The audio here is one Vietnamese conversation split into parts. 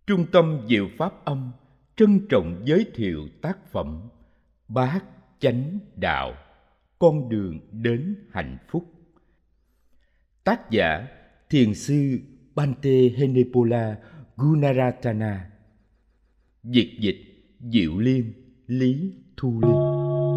Trung tâm Diệu Pháp Âm trân trọng giới thiệu tác phẩm Bát Chánh Đạo, con đường đến hạnh phúc. Tác giả Thiền sư Bhante Henepola Gunaratana. Dịch dịch Diệu Liên, Lý Thu Linh.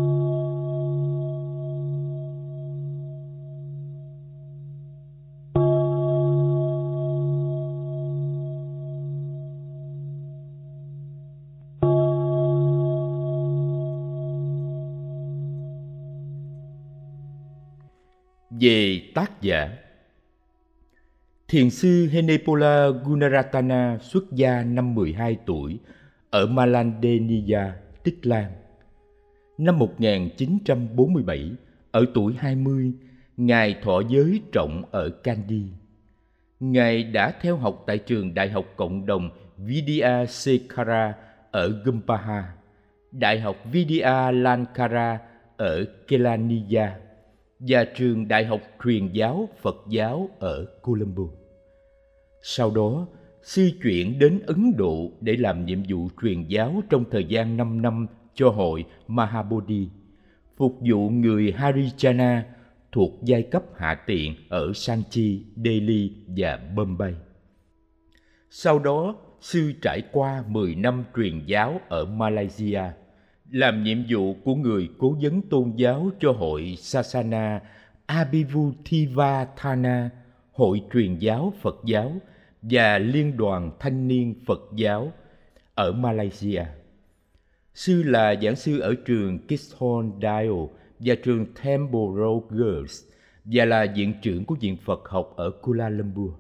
Về tác giả, Thiền sư Henepola Gunaratana xuất gia năm 12 tuổi ở Malandeniya, Tích Lan. Năm 1947, ở tuổi 20, Ngài thọ giới trọng ở Kandy. Ngài đã theo học tại trường Đại học Cộng đồng Vidya Shekhara ở Gumpaha, Đại học Vidya Lankara ở Kelaniya và trường Đại học Truyền giáo Phật giáo ở Colombo. Sau đó, sư chuyển đến Ấn Độ để làm nhiệm vụ truyền giáo trong thời gian 5 năm cho hội Mahabodhi, phục vụ người Harijana thuộc giai cấp hạ tiện ở Sanchi, Delhi và Bombay. Sau đó, sư trải qua 10 năm truyền giáo ở Malaysia, làm nhiệm vụ của người cố vấn tôn giáo cho hội Sasana Abhivuthivathana, hội truyền giáo Phật giáo và Liên đoàn Thanh niên Phật giáo ở Malaysia. Sư là giảng sư ở trường Keystone Dial và trường Temple Road Girls và là viện trưởng của Viện Phật học ở Kuala Lumpur.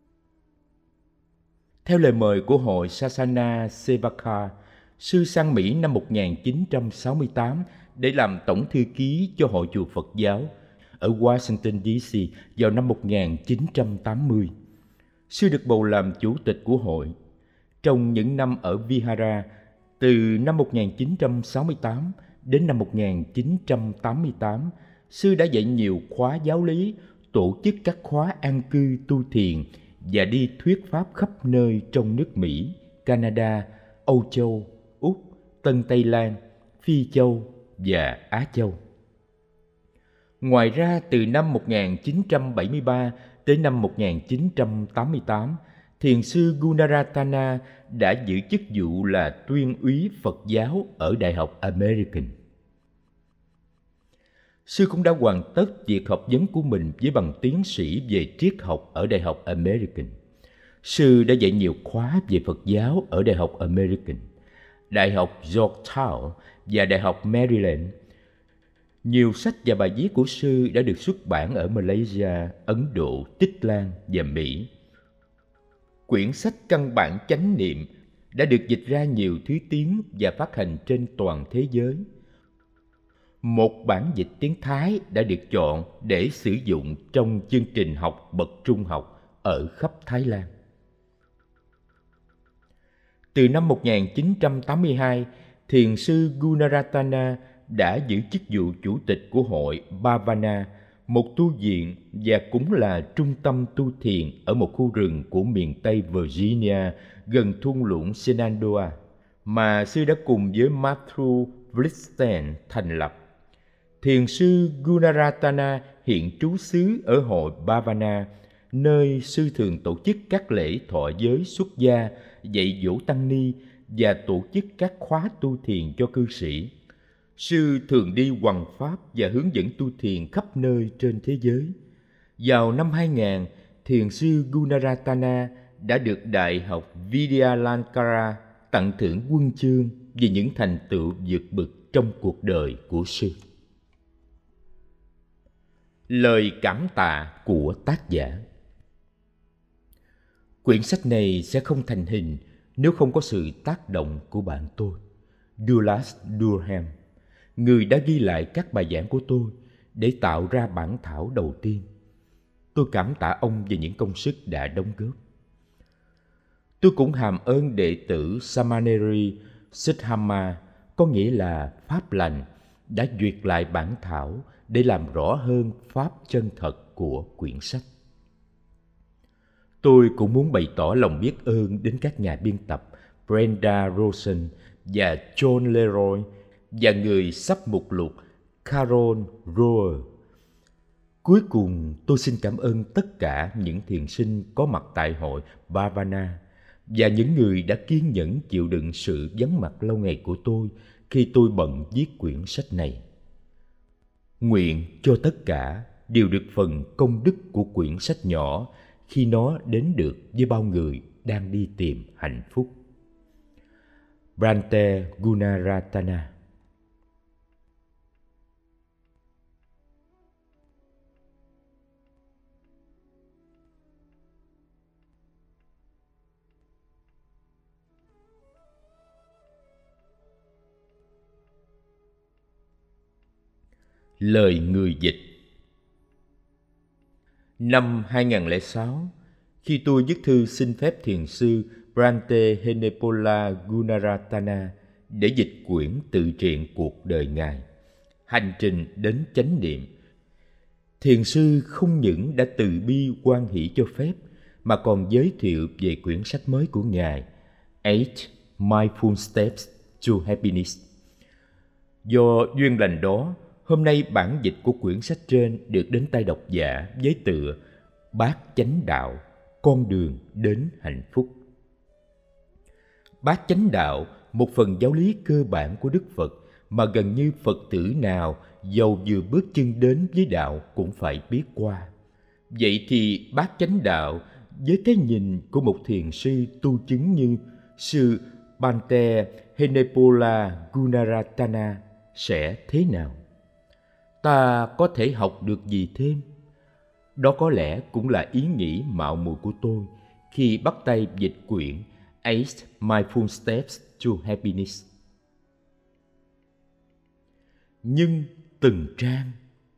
Theo lời mời của hội Sasana Sevaka, sư sang Mỹ năm 1968 để làm tổng thư ký cho Hội chùa Phật giáo ở Washington DC vào năm 1980. Sư được bầu làm chủ tịch của hội. Trong những năm ở Vihara, từ năm 1968 đến năm 1988, sư đã dạy nhiều khóa giáo lý, tổ chức các khóa an cư tu thiền và đi thuyết pháp khắp nơi trong nước Mỹ, Canada, Âu Châu, Úc, Tân Tây Lan, Phi Châu và Á Châu. Ngoài ra, từ năm 1973 tới năm 1988, Thiền sư Gunaratana đã giữ chức vụ là tuyên úy Phật giáo ở Đại học American. Sư cũng đã hoàn tất việc học vấn của mình với bằng tiến sĩ về triết học ở Đại học American. Sư đã dạy nhiều khóa về Phật giáo ở Đại học American, Đại học Georgetown và Đại học Maryland. Nhiều sách và bài viết của sư đã được xuất bản ở Malaysia, Ấn Độ, Tích Lan và Mỹ. Quyển sách Căn bản chánh niệm đã được dịch ra nhiều thứ tiếng và phát hành trên toàn thế giới. Một bản dịch tiếng Thái đã được chọn để sử dụng trong chương trình học bậc trung học ở khắp Thái Lan. Từ năm 1982, Thiền sư Gunaratana đã giữ chức vụ chủ tịch của hội Bhavana, một tu viện và cũng là trung tâm tu thiền ở một khu rừng của miền Tây Virginia gần thung lũng Shenandoah mà sư đã cùng với Matthew Blixten thành lập. Thiền sư Gunaratana hiện trú xứ ở hội Bhavana, nơi sư thường tổ chức các lễ thọ giới xuất gia, dạy dỗ tăng ni và tổ chức các khóa tu thiền cho cư sĩ. Sư thường đi hoằng pháp và hướng dẫn tu thiền khắp nơi trên thế giới. Vào năm 2000, Thiền sư Gunaratana đã được Đại học Vidya Lankara tặng thưởng huân chương vì những thành tựu vượt bậc trong cuộc đời của sư. Lời cảm tạ của tác giả. Quyển sách này sẽ không thành hình nếu không có sự tác động của bạn tôi, Douglas Durham, người đã ghi lại các bài giảng của tôi để tạo ra bản thảo đầu tiên. Tôi cảm tạ ông về những công sức đã đóng góp. Tôi cũng hàm ơn đệ tử Samaneri Siddhama, có nghĩa là pháp lành, đã duyệt lại bản thảo để làm rõ hơn pháp chân thật của quyển sách. Tôi cũng muốn bày tỏ lòng biết ơn đến các nhà biên tập Brenda Rosen và John Leroy và người sắp mục lục Carol Roer. Cuối cùng, tôi xin cảm ơn tất cả những thiền sinh có mặt tại hội Bhavana và những người đã kiên nhẫn chịu đựng sự vắng mặt lâu ngày của tôi khi tôi bận viết quyển sách này. Nguyện cho tất cả đều được phần công đức của quyển sách nhỏ khi nó đến được với bao người đang đi tìm hạnh phúc. Bhante Gunaratana. Lời người dịch. Năm 2006, khi tôi viết thư xin phép thiền sư Bhante Henepola Gunaratana để dịch quyển tự truyện cuộc đời Ngài, Hành trình đến chánh niệm, thiền sư không những đã từ bi hoan hỷ cho phép mà còn giới thiệu về quyển sách mới của Ngài, 8 Mindful Steps to Happiness. Do duyên lành đó, hôm nay bản dịch của quyển sách trên được đến tay độc giả với tựa Bát Chánh Đạo, con đường đến hạnh phúc. Bát Chánh Đạo, một phần giáo lý cơ bản của Đức Phật mà gần như Phật tử nào dầu vừa bước chân đến với đạo cũng phải biết qua. Vậy thì Bát Chánh Đạo với cái nhìn của một thiền sư tu chứng như sư Bhante Henepola Gunaratana sẽ thế nào? Ta có thể học được gì thêm? Đó có lẽ cũng là ý nghĩ mạo muội của tôi khi bắt tay dịch quyển 8 Mindful Steps to Happiness. Nhưng từng trang,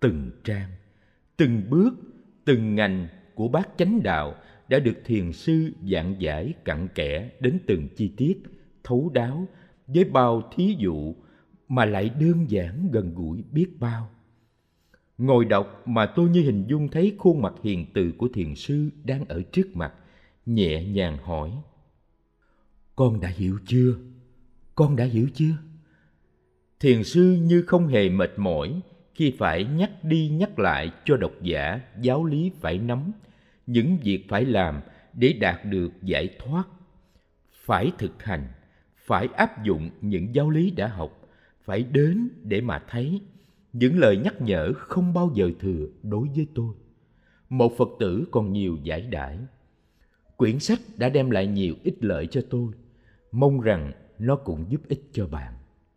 từng bước, từng ngành của Bát Chánh Đạo đã được thiền sư giảng giải cặn kẽ đến từng chi tiết, thấu đáo với bao thí dụ mà lại đơn giản gần gũi biết bao. Ngồi đọc mà tôi như hình dung thấy khuôn mặt hiền từ của thiền sư đang ở trước mặt, nhẹ nhàng hỏi: Con đã hiểu chưa? Con đã hiểu chưa? Thiền sư như không hề mệt mỏi khi phải nhắc đi nhắc lại cho độc giả giáo lý phải nắm, những việc phải làm để đạt được giải thoát. Phải thực hành, phải áp dụng những giáo lý đã học, phải đến để mà thấy. Những lời nhắc nhở không bao giờ thừa đối với tôi, một Phật tử còn nhiều giải đãi. Quyển sách đã đem lại nhiều ích lợi cho tôi, mong rằng nó cũng giúp ích cho bạn.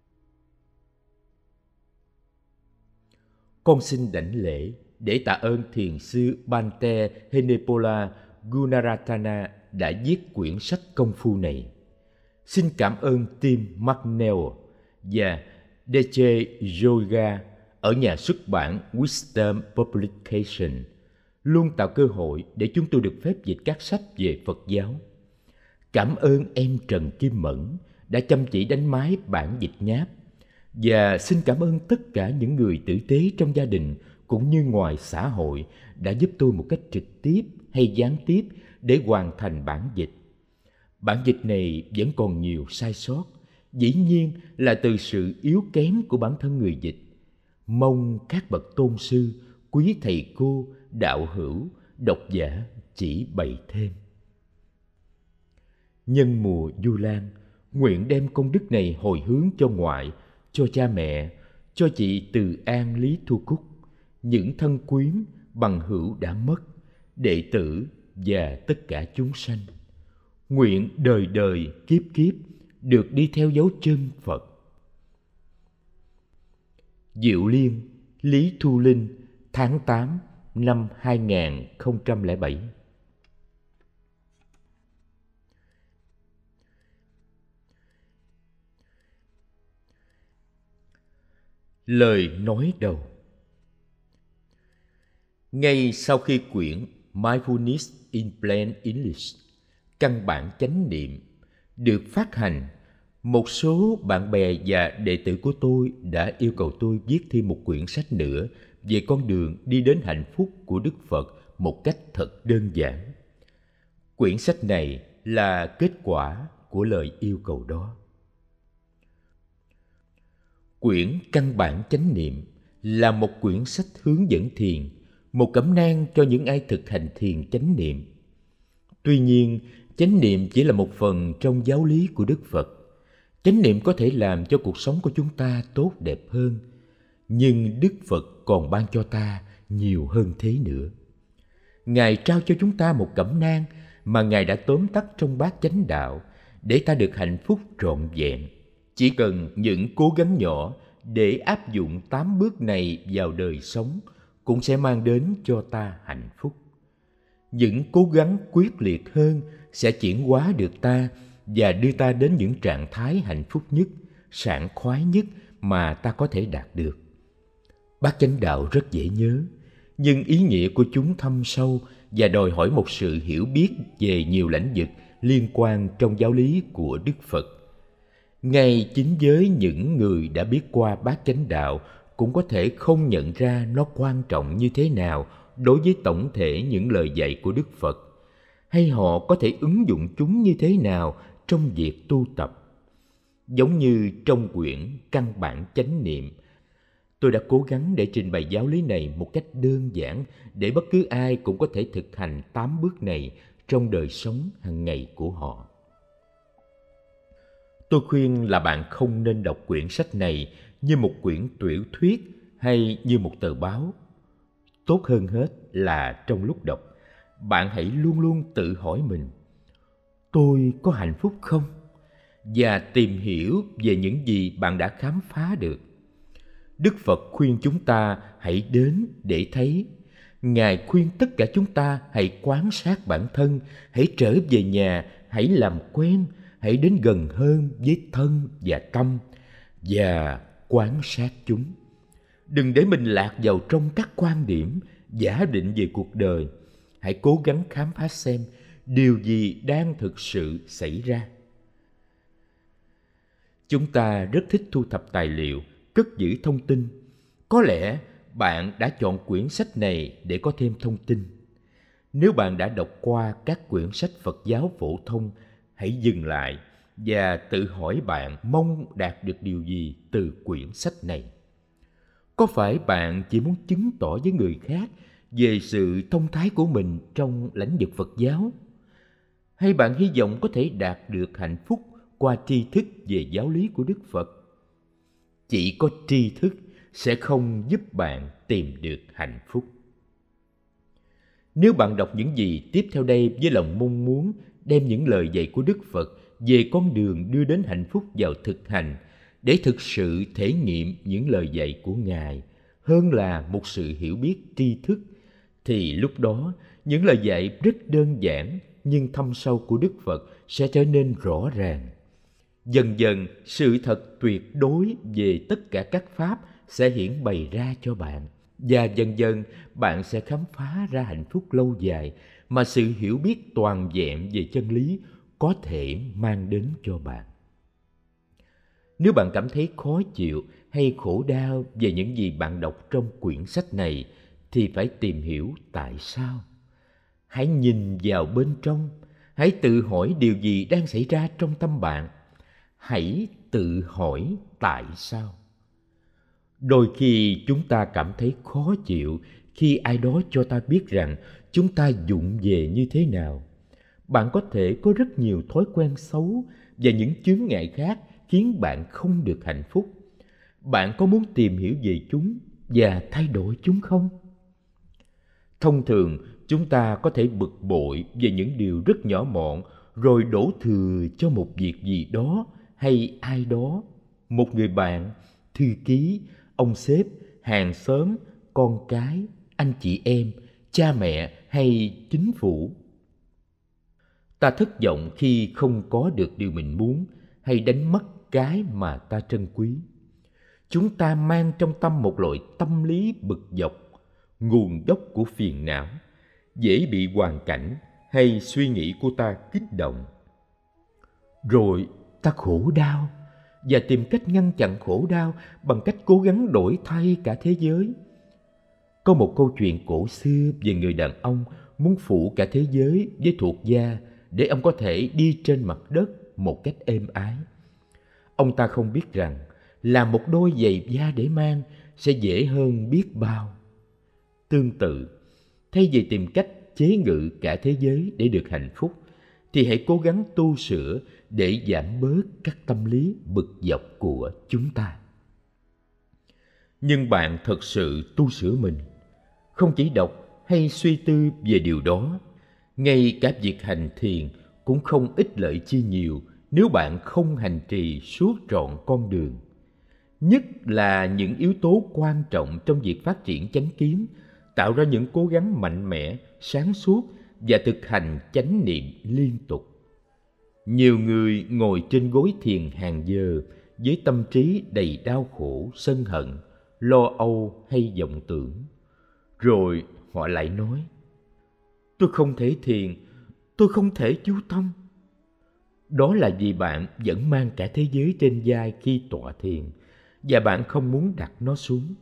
Con xin đảnh lễ để tạ ơn thiền sư Bhante Henepola Gunaratana đã viết quyển sách công phu này. Xin cảm ơn Tim McNeil và D.J. Yoga ở nhà xuất bản Wisdom Publication luôn tạo cơ hội để chúng tôi được phép dịch các sách về Phật giáo. Cảm ơn em Trần Kim Mẫn đã chăm chỉ đánh máy bản dịch nháp. Và xin cảm ơn tất cả những người tử tế trong gia đình cũng như ngoài xã hội đã giúp tôi một cách trực tiếp hay gián tiếp để hoàn thành bản dịch. Bản dịch này vẫn còn nhiều sai sót, dĩ nhiên là từ sự yếu kém của bản thân người dịch. Mong các bậc tôn sư, quý thầy cô, đạo hữu, độc giả chỉ bày thêm. Nhân mùa Vu Lan, nguyện đem công đức này hồi hướng cho ngoại, cho cha mẹ, cho chị Từ An Lý Thu Cúc, những thân quyến, bằng hữu đã mất, đệ tử và tất cả chúng sanh. Nguyện đời đời kiếp kiếp được đi theo dấu chân Phật. Diệu Liên, Lý Thu Linh, tháng 8 năm 2007. Lời nói đầu. Ngay sau khi quyển Mindfulness in Plain English, căn bản chánh niệm, được phát hành, một số bạn bè và đệ tử của tôi đã yêu cầu tôi viết thêm một quyển sách nữa về con đường đi đến hạnh phúc của Đức Phật một cách thật đơn giản. Quyển sách này là kết quả của lời yêu cầu đó. Quyển Căn bản chánh niệm là một quyển sách hướng dẫn thiền, một cẩm nang cho những ai thực hành thiền chánh niệm. Tuy nhiên, chánh niệm chỉ là một phần trong giáo lý của Đức Phật. Chánh niệm có thể làm cho cuộc sống của chúng ta tốt đẹp hơn, nhưng Đức Phật còn ban cho ta nhiều hơn thế nữa. Ngài trao cho chúng ta một cẩm nang mà Ngài đã tóm tắt trong bát chánh đạo để ta được hạnh phúc trọn vẹn. Chỉ cần những cố gắng nhỏ để áp dụng 8 bước này vào đời sống cũng sẽ mang đến cho ta hạnh phúc. Những cố gắng quyết liệt hơn sẽ chuyển hóa được ta và đưa ta đến những trạng thái hạnh phúc nhất, sảng khoái nhất mà ta có thể đạt được. Bát chánh đạo rất dễ nhớ, nhưng ý nghĩa của chúng thâm sâu và đòi hỏi một sự hiểu biết về nhiều lĩnh vực liên quan trong giáo lý của Đức Phật. Ngay chính với những người đã biết qua bát chánh đạo cũng có thể không nhận ra nó quan trọng như thế nào đối với tổng thể những lời dạy của Đức Phật, hay họ có thể ứng dụng chúng như thế nào trong việc tu tập. Giống như trong quyển Căn bản chánh niệm, tôi đã cố gắng để trình bày giáo lý này một cách đơn giản để bất cứ ai cũng có thể thực hành 8 bước này trong đời sống hàng ngày của họ. Tôi khuyên là bạn không nên đọc quyển sách này như một quyển tiểu thuyết hay như một tờ báo. Tốt hơn hết là trong lúc đọc, bạn hãy luôn luôn tự hỏi mình: tôi có hạnh phúc không? Và tìm hiểu về những gì bạn đã khám phá được. Đức Phật khuyên chúng ta hãy đến để thấy. Ngài khuyên tất cả chúng ta hãy quan sát bản thân, hãy trở về nhà, hãy làm quen, hãy đến gần hơn với thân và tâm và quan sát chúng. Đừng để mình lạc vào trong các quan điểm, giả định về cuộc đời. Hãy cố gắng khám phá xem điều gì đang thực sự xảy ra. Chúng ta rất thích thu thập tài liệu, cất giữ thông tin. Có lẽ bạn đã chọn quyển sách này để có thêm thông tin. Nếu bạn đã đọc qua các quyển sách Phật giáo phổ thông, hãy dừng lại và tự hỏi bạn mong đạt được điều gì từ quyển sách này. Có phải bạn chỉ muốn chứng tỏ với người khác về sự thông thái của mình trong lĩnh vực Phật giáo? Hay bạn hy vọng có thể đạt được hạnh phúc qua tri thức về giáo lý của Đức Phật? Chỉ có tri thức sẽ không giúp bạn tìm được hạnh phúc. Nếu bạn đọc những gì tiếp theo đây với lòng mong muốn đem những lời dạy của Đức Phật về con đường đưa đến hạnh phúc vào thực hành, để thực sự thể nghiệm những lời dạy của Ngài hơn là một sự hiểu biết tri thức, thì lúc đó những lời dạy rất đơn giản nhưng thâm sâu của Đức Phật sẽ trở nên rõ ràng. Dần dần, sự thật tuyệt đối về tất cả các pháp sẽ hiển bày ra cho bạn, và dần dần bạn sẽ khám phá ra hạnh phúc lâu dài mà sự hiểu biết toàn vẹn về chân lý có thể mang đến cho bạn. Nếu bạn cảm thấy khó chịu hay khổ đau về những gì bạn đọc trong quyển sách này, thì phải tìm hiểu tại sao. Hãy nhìn vào bên trong, hãy tự hỏi điều gì đang xảy ra trong tâm bạn. Hãy tự hỏi tại sao. Đôi khi chúng ta cảm thấy khó chịu khi ai đó cho ta biết rằng chúng ta vụng về như thế nào. Bạn có thể có rất nhiều thói quen xấu và những chướng ngại khác khiến bạn không được hạnh phúc. Bạn có muốn tìm hiểu về chúng và thay đổi chúng không? Thông thường, chúng ta có thể bực bội về những điều rất nhỏ mọn rồi đổ thừa cho một việc gì đó hay ai đó, một người bạn, thư ký, ông sếp, hàng xóm, con cái, anh chị em, cha mẹ hay chính phủ. Ta thất vọng khi không có được điều mình muốn hay đánh mất cái mà ta trân quý. Chúng ta mang trong tâm một loại tâm lý bực dọc, nguồn gốc của phiền não, dễ bị hoàn cảnh hay suy nghĩ của ta kích động. Rồi ta khổ đau và tìm cách ngăn chặn khổ đau bằng cách cố gắng đổi thay cả thế giới. Có một câu chuyện cổ xưa về người đàn ông muốn phủ cả thế giới với thuộc da để ông có thể đi trên mặt đất một cách êm ái. Ông ta không biết rằng làm một đôi giày da để mang sẽ dễ hơn biết bao. Tương tự, thay vì tìm cách chế ngự cả thế giới để được hạnh phúc, thì hãy cố gắng tu sửa để giảm bớt các tâm lý bực dọc của chúng ta. Nhưng bạn thật sự tu sửa mình, không chỉ đọc hay suy tư về điều đó. Ngay cả việc hành thiền cũng không ích lợi chi nhiều nếu bạn không hành trì suốt trọn con đường. Nhất là những yếu tố quan trọng trong việc phát triển chánh kiến, tạo ra những cố gắng mạnh mẽ, sáng suốt và thực hành chánh niệm liên tục. Nhiều người ngồi trên gối thiền hàng giờ với tâm trí đầy đau khổ, sân hận, lo âu hay vọng tưởng. Rồi họ lại nói: tôi không thể thiền, tôi không thể chú tâm. Đó là vì bạn vẫn mang cả thế giới trên vai khi tọa thiền, và bạn không muốn đặt nó xuống.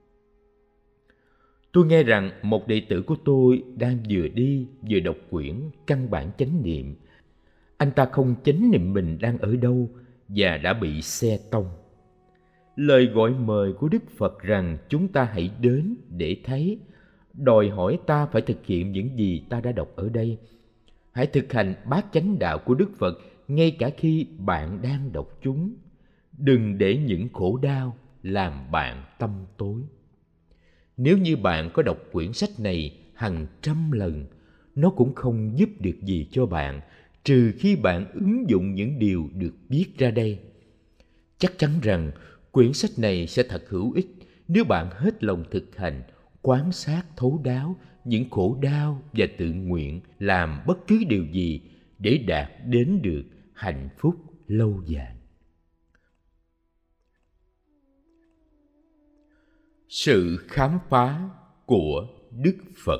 Tôi nghe rằng một đệ tử của tôi đang vừa đi vừa đọc quyển Căn bản chánh niệm. Anh ta không chánh niệm mình đang ở đâu và đã bị xe tông. Lời gọi mời của Đức Phật rằng chúng ta hãy đến để thấy, đòi hỏi ta phải thực hiện những gì ta đã đọc ở đây. Hãy thực hành bát chánh đạo của Đức Phật ngay cả khi bạn đang đọc chúng. Đừng để những khổ đau làm bạn tâm tối. Nếu như bạn có đọc quyển sách này hàng trăm lần, nó cũng không giúp được gì cho bạn, trừ khi bạn ứng dụng những điều được viết ra đây. Chắc chắn rằng quyển sách này sẽ thật hữu ích nếu bạn hết lòng thực hành, quan sát thấu đáo những khổ đau và tự nguyện làm bất cứ điều gì để đạt đến được hạnh phúc lâu dài. Sự khám phá của Đức Phật.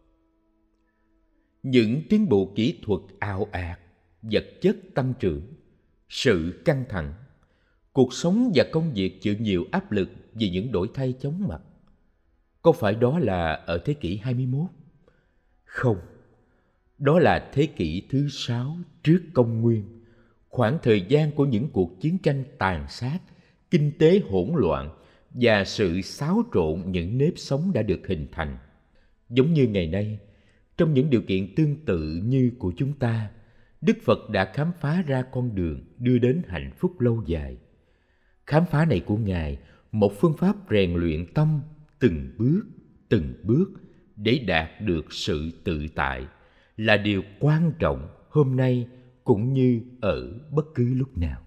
Những tiến bộ kỹ thuật ào ạt, vật chất tăng trưởng, sự căng thẳng, cuộc sống và công việc chịu nhiều áp lực vì những đổi thay chóng mặt. Có phải đó là ở thế kỷ 21? Không, đó là thế kỷ thứ 6 trước công nguyên, khoảng thời gian của những cuộc chiến tranh tàn sát, kinh tế hỗn loạn và sự xáo trộn những nếp sống đã được hình thành. Giống như ngày nay, trong những điều kiện tương tự như của chúng ta, Đức Phật đã khám phá ra con đường đưa đến hạnh phúc lâu dài. Khám phá này của Ngài, một phương pháp rèn luyện tâm từng bước để đạt được sự tự tại, là điều quan trọng hôm nay cũng như ở bất cứ lúc nào.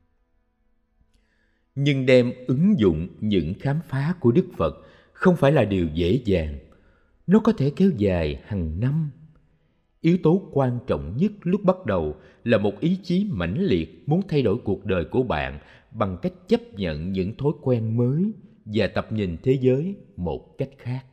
Nhưng đem ứng dụng những khám phá của Đức Phật không phải là điều dễ dàng. Nó có thể kéo dài hàng năm. Yếu tố quan trọng nhất lúc bắt đầu là một ý chí mãnh liệt muốn thay đổi cuộc đời của bạn bằng cách chấp nhận những thói quen mới và tập nhìn thế giới một cách khác.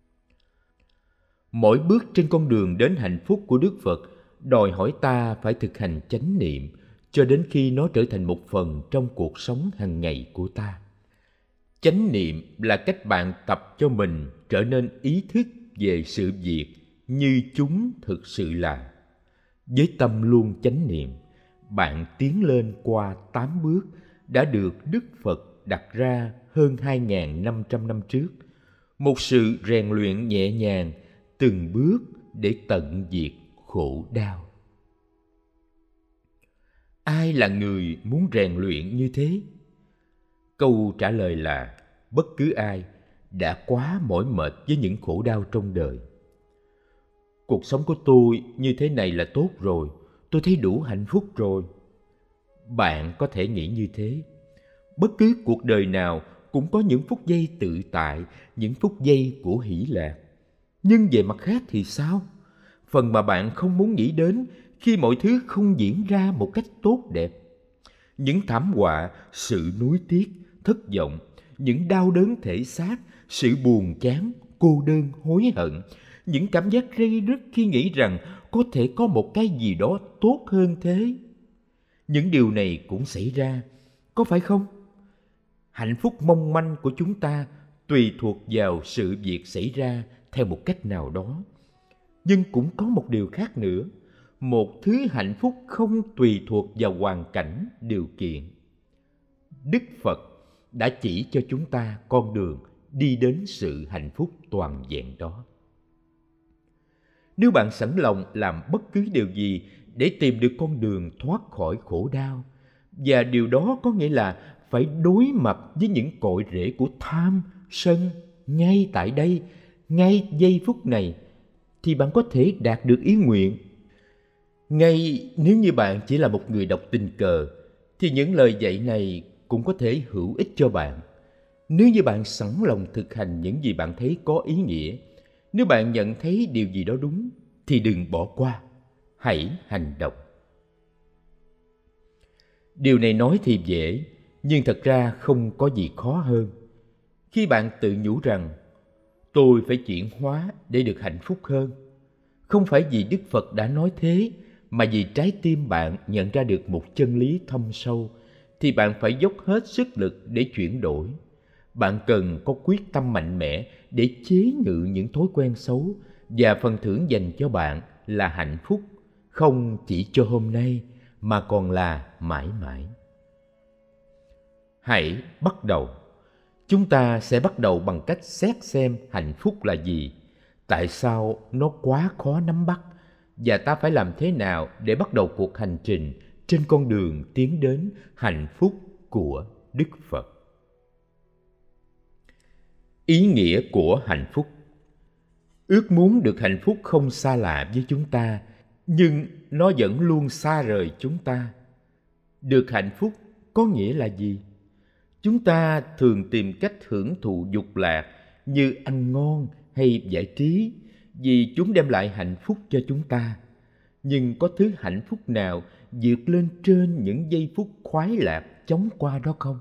Mỗi bước trên con đường đến hạnh phúc của Đức Phật đòi hỏi ta phải thực hành chánh niệm cho đến khi nó trở thành một phần trong cuộc sống hàng ngày của ta. Chánh niệm là cách bạn tập cho mình trở nên ý thức về sự việc như chúng thực sự là. Với tâm luôn chánh niệm, bạn tiến lên qua 8 bước đã được Đức Phật đặt ra hơn 2.500 năm trước. Một sự rèn luyện nhẹ nhàng, từng bước để tận diệt khổ đau. Ai là người muốn rèn luyện như thế? Câu trả lời là bất cứ ai đã quá mỏi mệt với những khổ đau trong đời. Cuộc sống của tôi như thế này là tốt rồi, tôi thấy đủ hạnh phúc rồi. Bạn có thể nghĩ như thế. Bất cứ cuộc đời nào cũng có những phút giây tự tại, những phút giây của hỷ lạc. Nhưng về mặt khác thì sao? Phần mà bạn không muốn nghĩ đến khi mọi thứ không diễn ra một cách tốt đẹp. Những thảm họa, sự nuối tiếc, thất vọng, những đau đớn thể xác, sự buồn chán, cô đơn, hối hận, những cảm giác rây rứt khi nghĩ rằng có thể có một cái gì đó tốt hơn thế. Những điều này cũng xảy ra, có phải không? Hạnh phúc mong manh của chúng ta tùy thuộc vào sự việc xảy ra theo một cách nào đó. Nhưng cũng có một điều khác nữa. một thứ hạnh phúc không tùy thuộc vào hoàn cảnh, điều kiện. Đức Phật đã chỉ cho chúng ta con đường đi đến sự hạnh phúc toàn vẹn đó. Nếu bạn sẵn lòng làm bất cứ điều gì để tìm được con đường thoát khỏi khổ đau, và điều đó có nghĩa là phải đối mặt với những cội rễ của tham, sân ngay tại đây, ngay giây phút này, thì bạn có thể đạt được ý nguyện. Ngay nếu như bạn chỉ là một người đọc tình cờ, thì những lời dạy này cũng có thể hữu ích cho bạn. Nếu như bạn sẵn lòng thực hành những gì bạn thấy có ý nghĩa, nếu bạn nhận thấy điều gì đó đúng, thì đừng bỏ qua, hãy hành động. Điều này nói thì dễ, nhưng thật ra không có gì khó hơn. Khi bạn tự nhủ rằng, tôi phải chuyển hóa để được hạnh phúc hơn, không phải vì Đức Phật đã nói thế, mà vì trái tim bạn nhận ra được một chân lý thâm sâu, thì bạn phải dốc hết sức lực để chuyển đổi. Bạn cần có quyết tâm mạnh mẽ để chế ngự những thói quen xấu, và phần thưởng dành cho bạn là hạnh phúc, không chỉ cho hôm nay mà còn là mãi mãi. Hãy bắt đầu. Chúng ta sẽ bắt đầu bằng cách xét xem hạnh phúc là gì, tại sao nó quá khó nắm bắt, và ta phải làm thế nào để bắt đầu cuộc hành trình trên con đường tiến đến hạnh phúc của Đức Phật. Ý nghĩa của hạnh phúc. Ước muốn được hạnh phúc không xa lạ với chúng ta, nhưng nó vẫn luôn xa rời chúng ta. Được hạnh phúc có nghĩa là gì? Chúng ta thường tìm cách hưởng thụ dục lạc như ăn ngon hay giải trí, vì chúng đem lại hạnh phúc cho chúng ta. Nhưng có thứ hạnh phúc nào vượt lên trên những giây phút khoái lạc chóng qua đó không?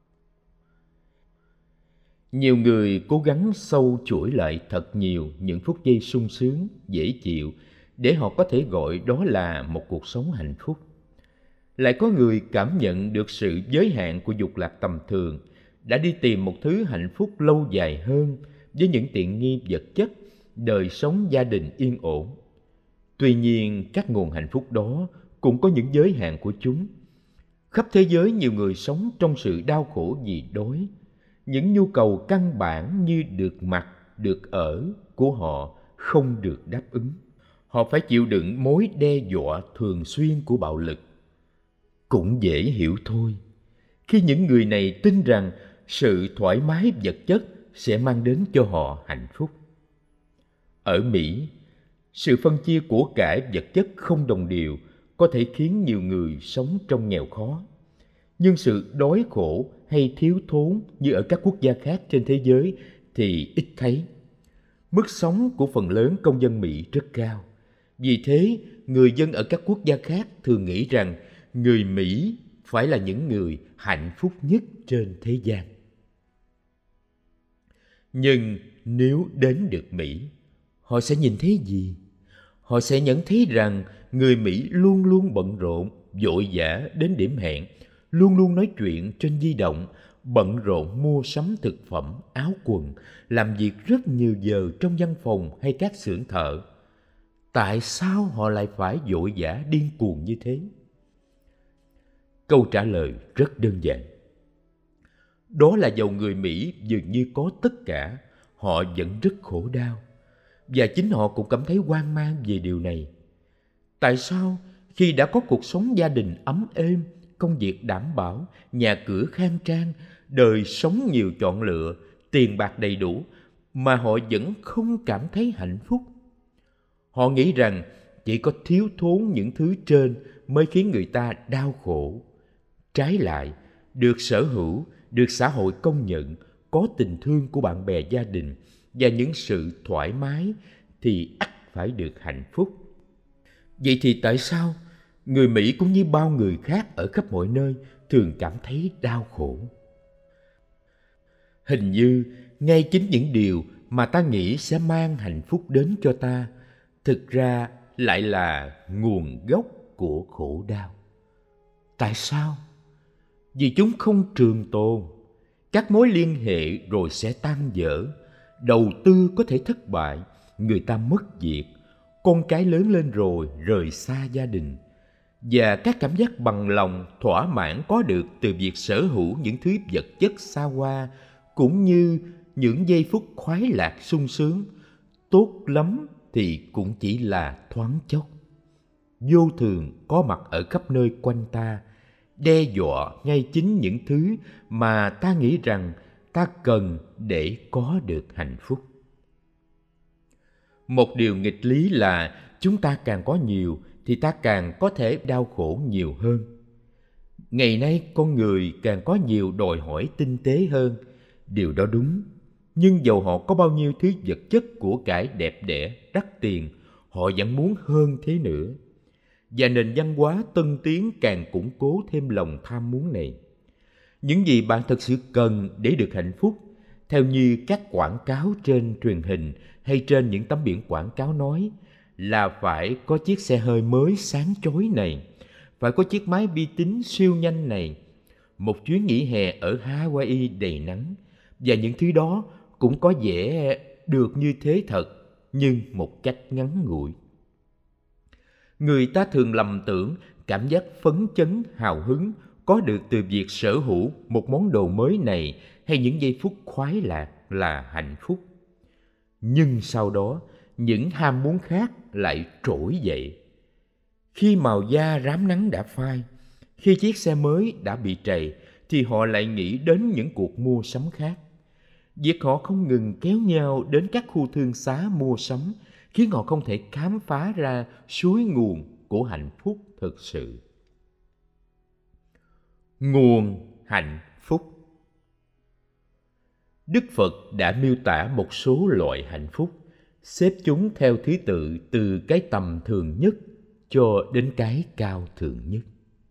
Nhiều người cố gắng sâu chuỗi lại thật nhiều những phút giây sung sướng, dễ chịu để họ có thể gọi đó là một cuộc sống hạnh phúc. Lại có người cảm nhận được sự giới hạn của dục lạc tầm thường, đã đi tìm một thứ hạnh phúc lâu dài hơn với những tiện nghi vật chất, đời sống gia đình yên ổn. Tuy nhiên, các nguồn hạnh phúc đó cũng có những giới hạn của chúng. Khắp thế giới nhiều người sống trong sự đau khổ vì đói. Những nhu cầu căn bản như được mặc, được ở của họ không được đáp ứng. Họ phải chịu đựng mối đe dọa thường xuyên của bạo lực. Cũng dễ hiểu thôi, khi những người này tin rằng sự thoải mái vật chất sẽ mang đến cho họ hạnh phúc. Ở Mỹ, sự phân chia của cải vật chất không đồng đều có thể khiến nhiều người sống trong nghèo khó. Nhưng sự đói khổ hay thiếu thốn như ở các quốc gia khác trên thế giới thì ít thấy. Mức sống của phần lớn công dân Mỹ rất cao. Vì thế, người dân ở các quốc gia khác thường nghĩ rằng người Mỹ phải là những người hạnh phúc nhất trên thế gian. Nhưng nếu đến được Mỹ, họ sẽ nhìn thấy gì? Họ sẽ nhận thấy rằng người Mỹ luôn luôn bận rộn, vội vã đến điểm hẹn, luôn luôn nói chuyện trên di động, bận rộn mua sắm thực phẩm, áo quần, làm việc rất nhiều giờ trong văn phòng hay các xưởng thợ. Tại sao họ lại phải vội vã điên cuồng như thế? Câu trả lời rất đơn giản. Đó là dầu người Mỹ dường như có tất cả, họ vẫn rất khổ đau. Và chính họ cũng cảm thấy hoang mang về điều này. Tại sao khi đã có cuộc sống gia đình ấm êm, công việc đảm bảo, nhà cửa khang trang, đời sống nhiều chọn lựa, tiền bạc đầy đủ, mà họ vẫn không cảm thấy hạnh phúc? Họ nghĩ rằng chỉ có thiếu thốn những thứ trên mới khiến người ta đau khổ. Trái lại, được sở hữu, được xã hội công nhận, có tình thương của bạn bè gia đình và những sự thoải mái thì ắt phải được hạnh phúc. Vậy thì tại sao người Mỹ cũng như bao người khác ở khắp mọi nơi thường cảm thấy đau khổ? Hình như ngay chính những điều mà ta nghĩ sẽ mang hạnh phúc đến cho ta, thực ra lại là nguồn gốc của khổ đau. Tại sao? Vì chúng không trường tồn. Các mối liên hệ rồi sẽ tan vỡ, đầu tư có thể thất bại, người ta mất việc, Con cái lớn lên rồi rời xa gia đình, và các cảm giác bằng lòng thỏa mãn có được từ việc sở hữu những thứ vật chất xa hoa, cũng như những giây phút khoái lạc sung sướng, tốt lắm thì cũng chỉ là thoáng chốc. Vô thường có mặt ở khắp nơi quanh ta, đe dọa ngay chính những thứ mà ta nghĩ rằng ta cần để có được hạnh phúc. Một điều nghịch lý là chúng ta càng có nhiều thì ta càng có thể đau khổ nhiều hơn. Ngày nay con người càng có nhiều đòi hỏi tinh tế hơn, điều đó đúng. Nhưng dầu họ có bao nhiêu thứ vật chất của cải đẹp đẽ, đắt tiền, họ vẫn muốn hơn thế nữa. Và nền văn hóa tân tiến càng củng cố thêm lòng tham muốn này. Những gì bạn thật sự cần để được hạnh phúc, theo như các quảng cáo trên truyền hình hay trên những tấm biển quảng cáo nói, là phải có chiếc xe hơi mới sáng chói này, phải có chiếc máy vi tính siêu nhanh này, một chuyến nghỉ hè ở Hawaii đầy nắng, và những thứ đó cũng có vẻ được như thế thật, nhưng một cách ngắn ngủi. Người ta thường lầm tưởng cảm giác phấn chấn, hào hứng có được từ việc sở hữu một món đồ mới này hay những giây phút khoái lạc là hạnh phúc. Nhưng sau đó, những ham muốn khác lại trỗi dậy. Khi màu da rám nắng đã phai, khi chiếc xe mới đã bị trầy, thì họ lại nghĩ đến những cuộc mua sắm khác. Việc họ không ngừng kéo nhau đến các khu thương xá mua sắm khiến họ không thể khám phá ra suối nguồn của hạnh phúc thực sự. Nguồn hạnh phúc. Đức Phật đã miêu tả một số loại hạnh phúc, xếp chúng theo thứ tự từ cái tầm thường nhất cho đến cái cao thượng nhất.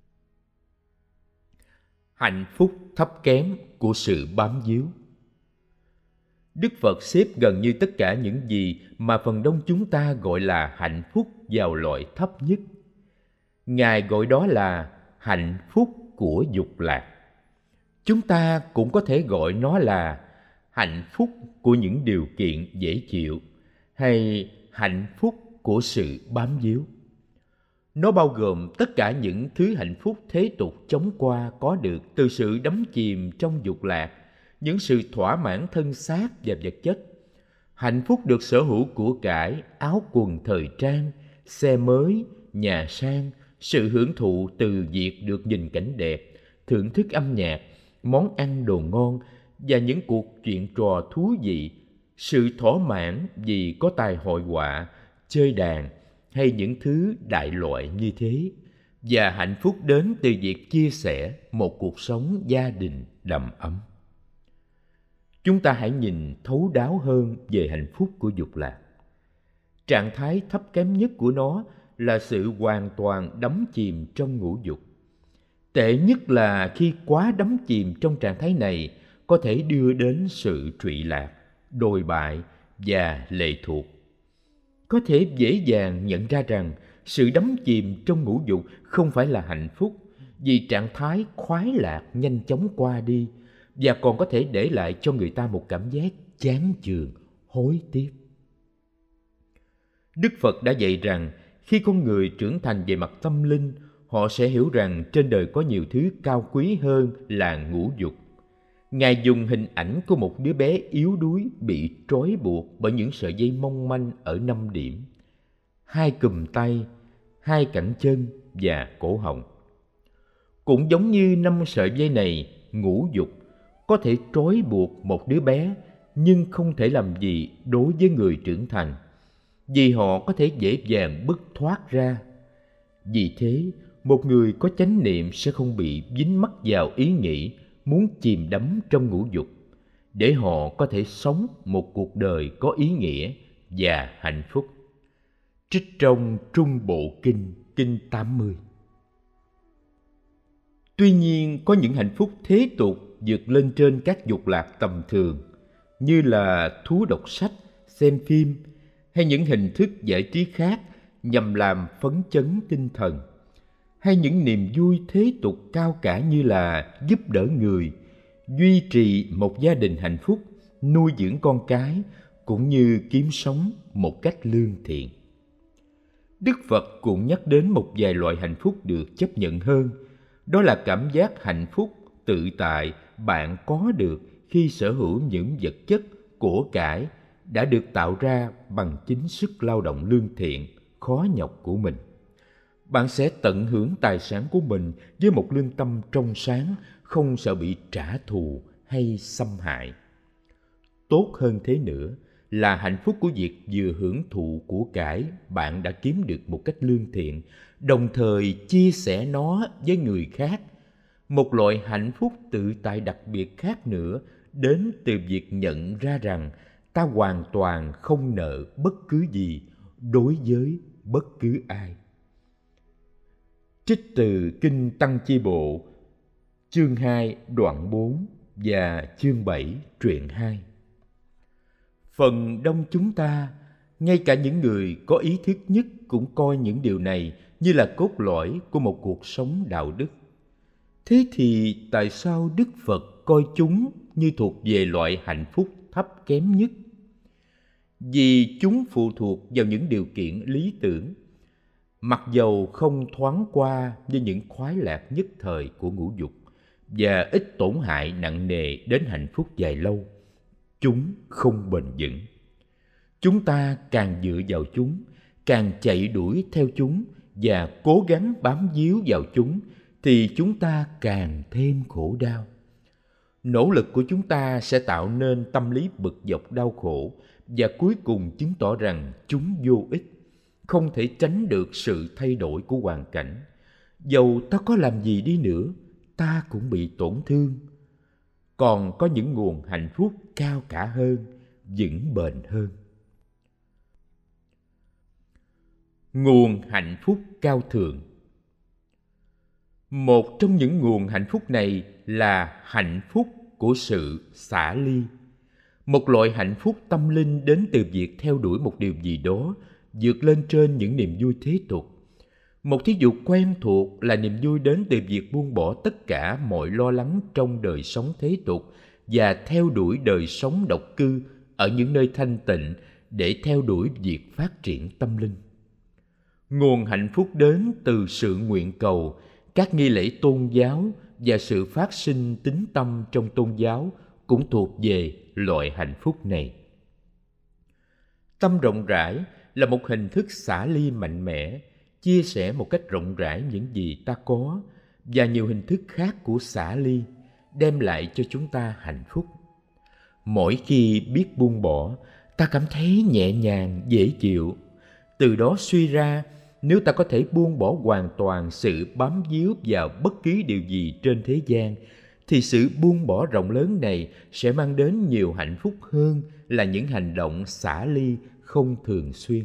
Hạnh phúc thấp kém của sự bám víu. Đức Phật xếp gần như tất cả những gì mà phần đông chúng ta gọi là hạnh phúc vào loại thấp nhất. Ngài gọi đó là hạnh phúc của dục lạc. Chúng ta cũng có thể gọi nó là hạnh phúc của những điều kiện dễ chịu, hay hạnh phúc của sự bám víu. Nó bao gồm tất cả những thứ hạnh phúc thế tục chóng qua có được từ sự đắm chìm trong dục lạc, những sự thỏa mãn thân xác và vật chất. Hạnh phúc được sở hữu của cải, áo quần thời trang, xe mới, nhà sang, sự hưởng thụ từ việc được nhìn cảnh đẹp, thưởng thức âm nhạc, món ăn đồ ngon và những cuộc chuyện trò thú vị, sự thỏa mãn vì có tài hội họa, chơi đàn hay những thứ đại loại như thế, và hạnh phúc đến từ việc chia sẻ một cuộc sống gia đình đầm ấm. Chúng ta hãy nhìn thấu đáo hơn về hạnh phúc của dục lạc. Trạng thái thấp kém nhất của nó là sự hoàn toàn đắm chìm trong ngũ dục. Tệ nhất là khi quá đắm chìm trong trạng thái này có thể đưa đến sự trụy lạc, đồi bại và lệ thuộc. Có thể dễ dàng nhận ra rằng sự đắm chìm trong ngũ dục không phải là hạnh phúc, vì trạng thái khoái lạc nhanh chóng qua đi và còn có thể để lại cho người ta một cảm giác chán chường, hối tiếc. Đức Phật đã dạy rằng khi con người trưởng thành về mặt tâm linh, họ sẽ hiểu rằng trên đời có nhiều thứ cao quý hơn là ngũ dục. Ngài dùng hình ảnh của một đứa bé yếu đuối bị trói buộc bởi những sợi dây mong manh ở 5 điểm: 2 cùm tay, 2 cẳng chân và cổ họng. Cũng giống như 5 sợi dây này, ngũ dục có thể trói buộc một đứa bé nhưng không thể làm gì đối với người trưởng thành, vì họ có thể dễ dàng bứt thoát ra. Vì thế, một người có chánh niệm sẽ không bị dính mắc vào ý nghĩ muốn chìm đắm trong ngũ dục, để họ có thể sống một cuộc đời có ý nghĩa và hạnh phúc. Trích trong Trung Bộ Kinh, Kinh 80. Tuy nhiên, có những hạnh phúc thế tục vượt lên trên các dục lạc tầm thường, như là thú đọc sách, xem phim hay những hình thức giải trí khác nhằm làm phấn chấn tinh thần, hay những niềm vui thế tục cao cả như là giúp đỡ người, duy trì một gia đình hạnh phúc, nuôi dưỡng con cái, cũng như kiếm sống một cách lương thiện. Đức Phật cũng nhắc đến một vài loại hạnh phúc được chấp nhận hơn. Đó là cảm giác hạnh phúc, tự tại bạn có được khi sở hữu những vật chất, của cải đã được tạo ra bằng chính sức lao động lương thiện, khó nhọc của mình. Bạn sẽ tận hưởng tài sản của mình với một lương tâm trong sáng, không sợ bị trả thù hay xâm hại. Tốt hơn thế nữa là hạnh phúc của việc vừa hưởng thụ của cải bạn đã kiếm được một cách lương thiện, đồng thời chia sẻ nó với người khác. Một loại hạnh phúc tự tại đặc biệt khác nữa đến từ việc nhận ra rằng ta hoàn toàn không nợ bất cứ gì đối với bất cứ ai. Trích từ Kinh Tăng Chi Bộ, chương 2, đoạn 4 và chương 7, truyện 2. Phần đông chúng ta, ngay cả những người có ý thức nhất, cũng coi những điều này như là cốt lõi của một cuộc sống đạo đức. Thế thì tại sao Đức Phật coi chúng như thuộc về loại hạnh phúc thấp kém nhất? Vì chúng phụ thuộc vào những điều kiện lý tưởng, mặc dầu không thoáng qua như những khoái lạc nhất thời của ngũ dục và ít tổn hại nặng nề đến hạnh phúc dài lâu, chúng không bền vững. Chúng ta càng dựa vào chúng, càng chạy đuổi theo chúng và cố gắng bám víu vào chúng, thì chúng ta càng thêm khổ đau. Nỗ lực của chúng ta sẽ tạo nên tâm lý bực dọc đau khổ và cuối cùng chứng tỏ rằng chúng vô ích, không thể tránh được sự thay đổi của hoàn cảnh. Dầu ta có làm gì đi nữa, ta cũng bị tổn thương. Còn có những nguồn hạnh phúc cao cả hơn, vững bền hơn. Nguồn hạnh phúc cao thượng. Một trong những nguồn hạnh phúc này là hạnh phúc của sự xả ly. Một loại hạnh phúc tâm linh đến từ việc theo đuổi một điều gì đó vượt lên trên những niềm vui thế tục. Một thí dụ quen thuộc là niềm vui đến từ việc buông bỏ tất cả mọi lo lắng trong đời sống thế tục và theo đuổi đời sống độc cư ở những nơi thanh tịnh để theo đuổi việc phát triển tâm linh. Nguồn hạnh phúc đến từ sự nguyện cầu, các nghi lễ tôn giáo và sự phát sinh tín tâm trong tôn giáo cũng thuộc về loại hạnh phúc này. Tâm rộng rãi là một hình thức xả ly mạnh mẽ, chia sẻ một cách rộng rãi những gì ta có, và nhiều hình thức khác của xả ly đem lại cho chúng ta hạnh phúc. Mỗi khi biết buông bỏ, ta cảm thấy nhẹ nhàng, dễ chịu. Từ đó suy ra, nếu ta có thể buông bỏ hoàn toàn sự bám víu vào bất cứ điều gì trên thế gian, thì sự buông bỏ rộng lớn này sẽ mang đến nhiều hạnh phúc hơn là những hành động xả ly không thường xuyên.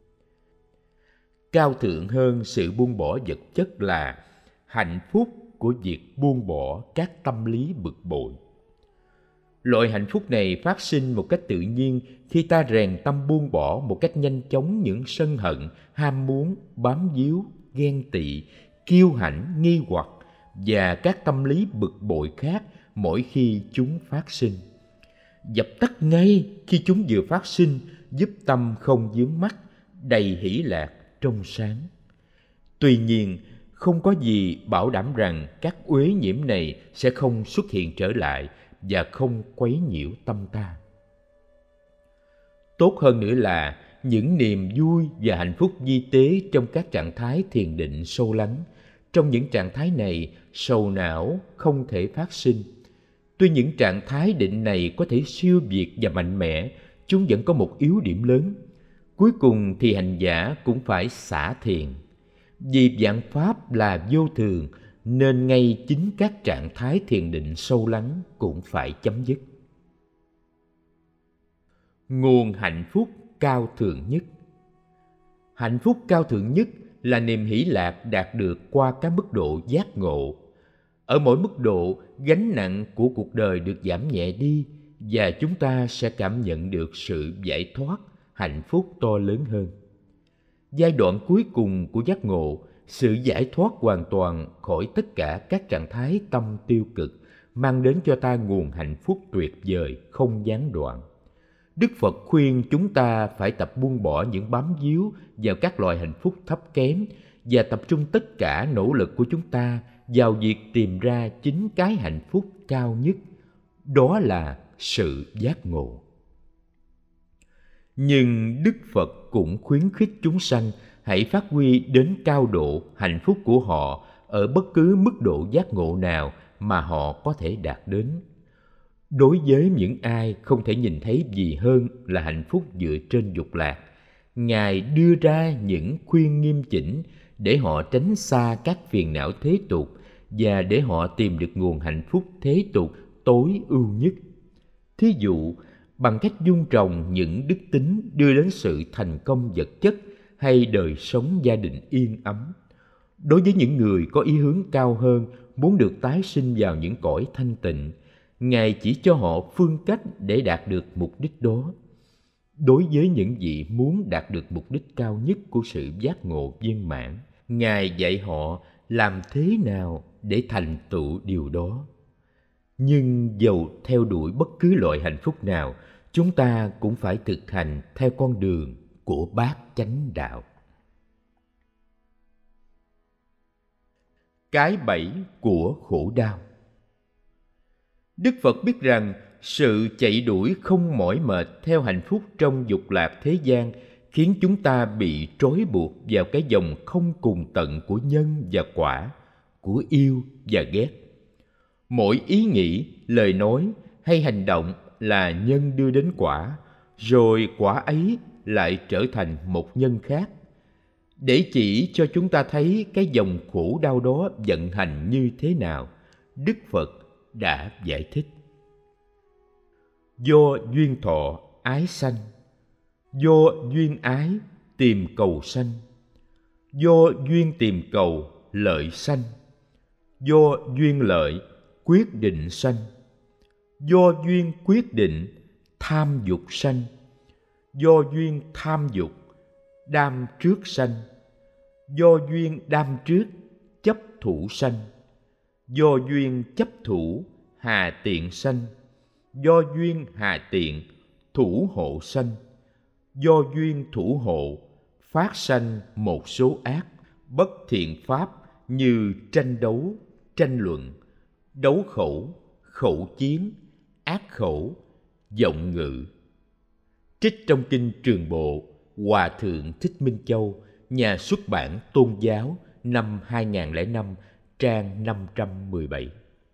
Cao thượng hơn sự buông bỏ vật chất là hạnh phúc của việc buông bỏ các tâm lý bực bội. Loại hạnh phúc này phát sinh một cách tự nhiên khi ta rèn tâm buông bỏ một cách nhanh chóng những sân hận, ham muốn, bám víu, ghen tị, kiêu hãnh, nghi hoặc và các tâm lý bực bội khác mỗi khi chúng phát sinh. Dập tắt ngay khi chúng vừa phát sinh, giúp tâm không vướng mắc, đầy hỷ lạc, trong sáng. Tuy nhiên, không có gì bảo đảm rằng các uế nhiễm này sẽ không xuất hiện trở lại và không quấy nhiễu tâm ta. Tốt hơn nữa là những niềm vui và hạnh phúc vi tế trong các trạng thái thiền định sâu lắng. Trong những trạng thái này, sầu não không thể phát sinh. Tuy những trạng thái định này có thể siêu việt và mạnh mẽ, chúng vẫn có một yếu điểm lớn. Cuối cùng thì hành giả cũng phải xả thiền. Vì vạn pháp là vô thường, nên ngay chính các trạng thái thiền định sâu lắng cũng phải chấm dứt. Nguồn hạnh phúc cao thượng nhất. Hạnh phúc cao thượng nhất là niềm hỷ lạc đạt được qua các mức độ giác ngộ. Ở mỗi mức độ, gánh nặng của cuộc đời được giảm nhẹ đi và chúng ta sẽ cảm nhận được sự giải thoát, hạnh phúc to lớn hơn. Giai đoạn cuối cùng của giác ngộ, sự giải thoát hoàn toàn khỏi tất cả các trạng thái tâm tiêu cực, mang đến cho ta nguồn hạnh phúc tuyệt vời, không gián đoạn. Đức Phật khuyên chúng ta phải tập buông bỏ những bám víu vào các loại hạnh phúc thấp kém và tập trung tất cả nỗ lực của chúng ta vào việc tìm ra chính cái hạnh phúc cao nhất, đó là sự giác ngộ. Nhưng Đức Phật cũng khuyến khích chúng sanh hãy phát huy đến cao độ hạnh phúc của họ ở bất cứ mức độ giác ngộ nào mà họ có thể đạt đến. Đối với những ai không thể nhìn thấy gì hơn là hạnh phúc dựa trên dục lạc, Ngài đưa ra những khuyên nghiêm chỉnh để họ tránh xa các phiền não thế tục và để họ tìm được nguồn hạnh phúc thế tục tối ưu nhất. Thí dụ, bằng cách dung trồng những đức tính đưa đến sự thành công vật chất hay đời sống gia đình yên ấm. Đối với những người có ý hướng cao hơn, muốn được tái sinh vào những cõi thanh tịnh, Ngài chỉ cho họ phương cách để đạt được mục đích đó. Đối với những vị muốn đạt được mục đích cao nhất của sự giác ngộ viên mãn, Ngài dạy họ làm thế nào để thành tựu điều đó. Nhưng dầu theo đuổi bất cứ loại hạnh phúc nào, chúng ta cũng phải thực hành theo con đường của bát chánh đạo. Cái bẫy của khổ đau. Đức Phật biết rằng sự chạy đuổi không mỏi mệt theo hạnh phúc trong dục lạc thế gian khiến chúng ta bị trói buộc vào cái vòng không cùng tận của nhân và quả, của yêu và ghét. Mỗi ý nghĩ, lời nói hay hành động là nhân đưa đến quả, rồi quả ấy lại trở thành một nhân khác. Để chỉ cho chúng ta thấy cái dòng khổ đau đó vận hành như thế nào, Đức Phật đã giải thích. Do duyên thọ ái sanh, do duyên ái tìm cầu sanh, do duyên tìm cầu lợi sanh, do duyên lợi quyết định sanh, do duyên quyết định tham dục sanh, do duyên tham dục đam trước sanh, do duyên đam trước chấp thủ sanh, do duyên chấp thủ hà tiện sanh, do duyên hà tiện thủ hộ sanh, do duyên thủ hộ phát sanh một số ác bất thiện pháp như tranh đấu, tranh luận, đấu khẩu, khẩu chiến, ác khẩu, vọng ngữ. Trích trong kinh Trường Bộ, Hòa thượng Thích Minh Châu, nhà xuất bản Tôn giáo, năm 2005, trang 517.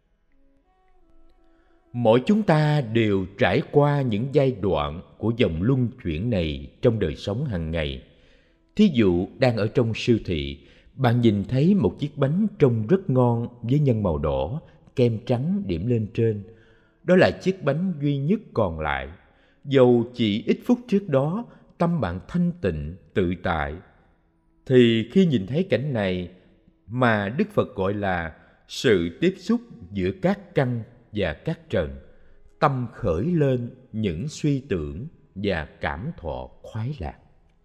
Mỗi chúng ta đều trải qua những giai đoạn của vòng luân chuyển này trong đời sống hàng ngày. Thí dụ, đang ở trong siêu thị, bạn nhìn thấy một chiếc bánh trông rất ngon với nhân màu đỏ, kem trắng điểm lên trên. Đó là chiếc bánh duy nhất còn lại. Dầu chỉ ít phút trước đó, tâm bạn thanh tịnh, tự tại, thì khi nhìn thấy cảnh này mà Đức Phật gọi là sự tiếp xúc giữa các căn và các trần, tâm khởi lên những suy tưởng và cảm thọ khoái lạc.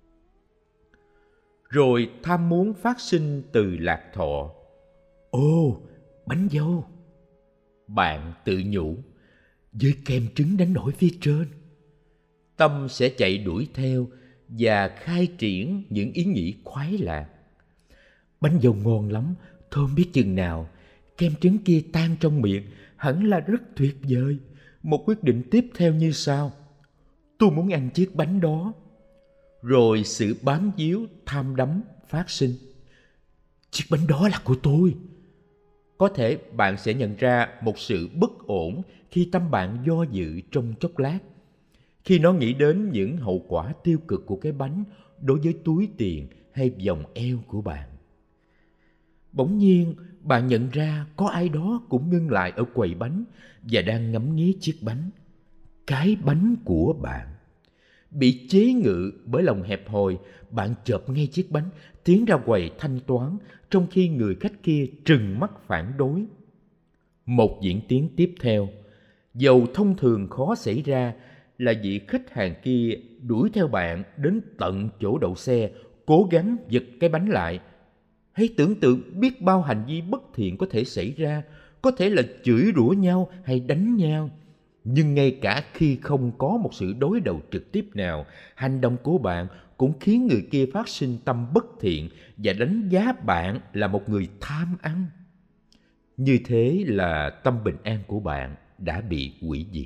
Rồi tham muốn phát sinh từ lạc thọ. Ô, bánh dâu! Bạn tự nhủ, với kem trứng đánh nổi phía trên. Tâm sẽ chạy đuổi theo và khai triển những ý nghĩ khoái lạc. Bánh dâu ngon lắm, thơm biết chừng nào. Kem trứng kia tan trong miệng, hẳn là rất tuyệt vời. Một quyết định tiếp theo như sau: tôi muốn ăn chiếc bánh đó. Rồi sự bám víu, tham đắm phát sinh. Chiếc bánh đó là của tôi. Có thể bạn sẽ nhận ra một sự bất ổn khi tâm bạn do dự trong chốc lát, khi nó nghĩ đến những hậu quả tiêu cực của cái bánh đối với túi tiền hay vòng eo của bạn. Bỗng nhiên, bạn nhận ra có ai đó cũng ngưng lại ở quầy bánh và đang ngắm nghía chiếc bánh. Cái bánh của bạn. Bị chế ngự bởi lòng hẹp hòi, bạn chộp ngay chiếc bánh, tiến ra quầy thanh toán, trong khi người khách kia trừng mắt phản đối. Một diễn tiến tiếp theo, dầu thông thường khó xảy ra, là vị khách hàng kia đuổi theo bạn đến tận chỗ đậu xe, cố gắng giật cái bánh lại. Hãy tưởng tượng biết bao hành vi bất thiện có thể xảy ra, có thể là chửi rủa nhau hay đánh nhau. Nhưng ngay cả khi không có một sự đối đầu trực tiếp nào, hành động của bạn cũng khiến người kia phát sinh tâm bất thiện và đánh giá bạn là một người tham ăn. Như thế là tâm bình an của bạn đã bị hủy diệt.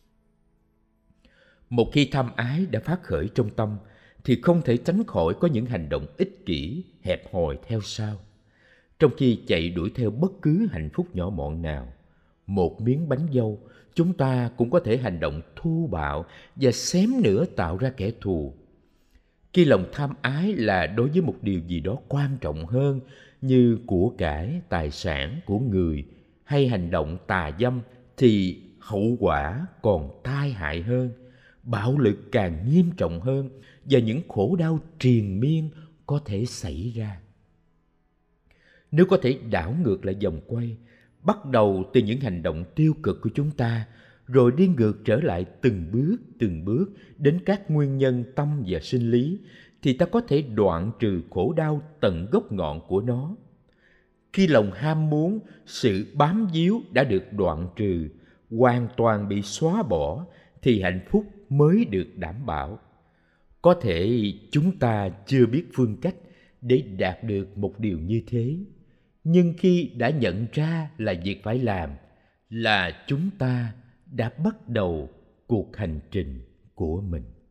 Một khi tham ái đã phát khởi trong tâm, thì không thể tránh khỏi có những hành động ích kỷ, hẹp hòi theo sau. Trong khi chạy đuổi theo bất cứ hạnh phúc nhỏ mọn nào, một miếng bánh dâu, chúng ta cũng có thể hành động thô bạo và xém nữa tạo ra kẻ thù. Khi lòng tham ái là đối với một điều gì đó quan trọng hơn như của cải, tài sản của người hay hành động tà dâm, thì hậu quả còn tai hại hơn, bạo lực càng nghiêm trọng hơn và những khổ đau triền miên có thể xảy ra. Nếu có thể đảo ngược lại vòng quay, bắt đầu từ những hành động tiêu cực của chúng ta, rồi đi ngược trở lại từng bước đến các nguyên nhân tâm và sinh lý, thì ta có thể đoạn trừ khổ đau tận gốc ngọn của nó. Khi lòng ham muốn, sự bám víu đã được đoạn trừ, hoàn toàn bị xóa bỏ, thì hạnh phúc mới được đảm bảo. Có thể chúng ta chưa biết phương cách để đạt được một điều như thế, nhưng khi đã nhận ra là việc phải làm, là chúng ta đã bắt đầu cuộc hành trình của mình.